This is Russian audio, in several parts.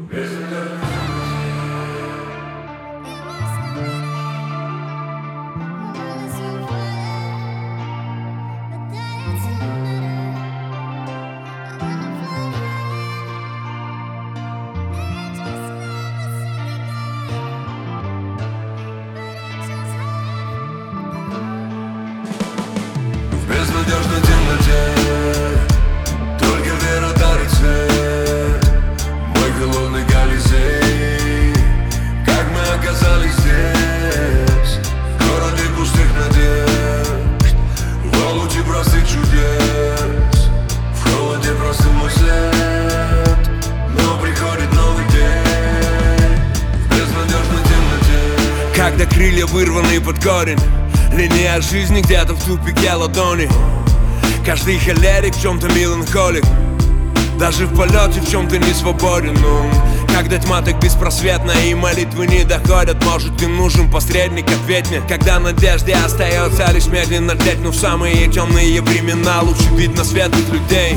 В безнадежной темноте только вера дарит свет. Мой холодный Колизей, как мы оказались здесь, в городе пустых надежд, в холоде простых чудес, в холоде простым мой след. Но приходит новый день в безнадежной темноте, когда крылья вырваны под корень, линия жизни где-то в тупике ладони. Каждый холерик в чем-то меланхолик, даже в полете в чем-то не свободен. Когда тьма так беспросветна и молитвы не доходят, может им нужен посредник, ответь мне. Когда надежде остается лишь медленно лететь, но в самые темные времена лучше видно светлых людей.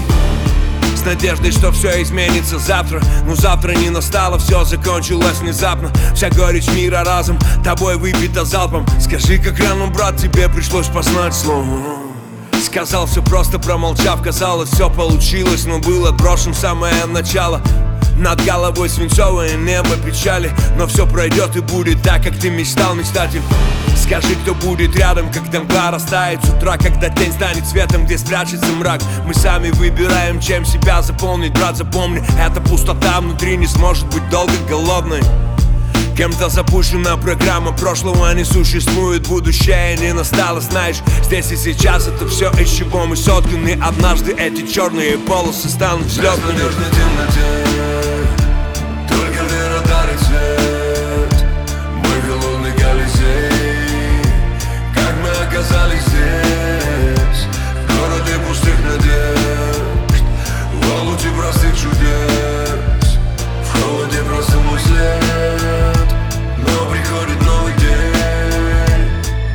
С надеждой, что все изменится завтра, но завтра не настало, все закончилось внезапно. Вся горечь мира разом тобой выпита залпом. Скажи, как рано, брат, тебе пришлось познать слово. Сказал все просто, промолчав, казалось, все получилось, но был отброшен самое начало. Над головой свинцовое небо печали, но все пройдет и будет так, как ты мечтал, мечтатель. Скажи, кто будет рядом, когда мгла растает с утра, когда день станет светом, где спрячется мрак. Мы сами выбираем, чем себя заполнить, брат, запомни, эта пустота внутри не сможет быть долго голодной. Кем-то запущена программа прошлого не существует, будущее не настало, знаешь. Здесь и сейчас это все, из чего мы сотканы. Однажды эти черные полосы станут взлетными. В безнадежной темноте только вера дарит свет. Мой холодный Колизей, как мы оказались здесь, в городе пустых надежд, в холоде простых чудес, в холоде просто мой след. Но приходит новый день.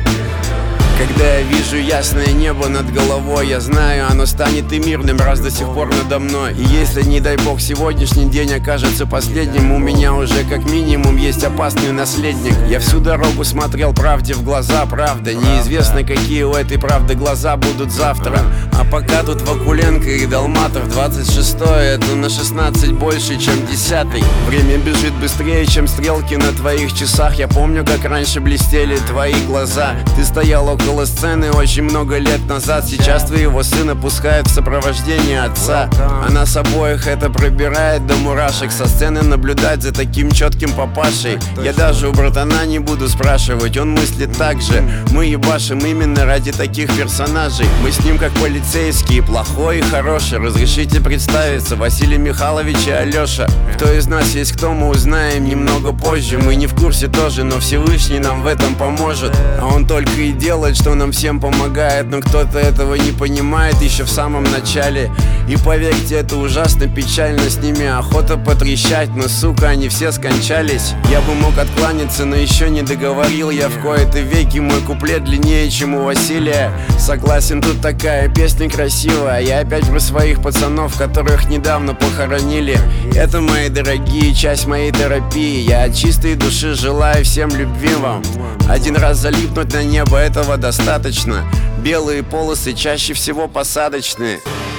Когда я вижу ясное небо над головой, я знаю, оно станет и мирным, раз до сих пор надо мной. И если, не дай бог, сегодняшний день окажется последним, у меня уже как минимум есть опасный наследник. Я всю дорогу смотрел правде в глаза, правда. Неизвестно, какие у этой правды глаза будут завтра. А пока тут Вакуленко и Долматов, 26-е, это на 16 больше, чем 10-й. Время бежит быстрее, чем стрелки на твоих часах. Я помню, как раньше блестели твои глаза. Ты стоял около сцены очень много лет назад. Сейчас твоего сына пускают в сопровождении отца. А нас обоих это пробирает до мурашек. Со сцены наблюдать за таким четким папашей. Я даже у братана не буду спрашивать, он мыслит так же. Мы ебашим именно ради таких персонажей. Мы с ним как полицейские, плохой и хороший. Разрешите представиться, Василий Михайлович и Алеша. Кто из нас есть кто, мы узнаем немного позже. Мы не в курсе тоже, но Всевышний нам в этом поможет. А он только и делает, что нам всем помогает. Но кто-то этого не понимает еще в самом начале. И поверьте, это ужасно печально. С ними охота потрещать, но, сука, они все скончались. Я бы мог откланяться, но еще не договорил. Я в кои-то веки, мой куплет длиннее, чем у Василия. Согласен, тут такая песня красивая. Я опять про своих пацанов, которых недавно похоронили. Это, мои дорогие, часть моей терапии. Я от чистой души желаю всем любви вам. Один раз залипнуть на небо, этого достаточно. Белые полосы чаще всего посадочные.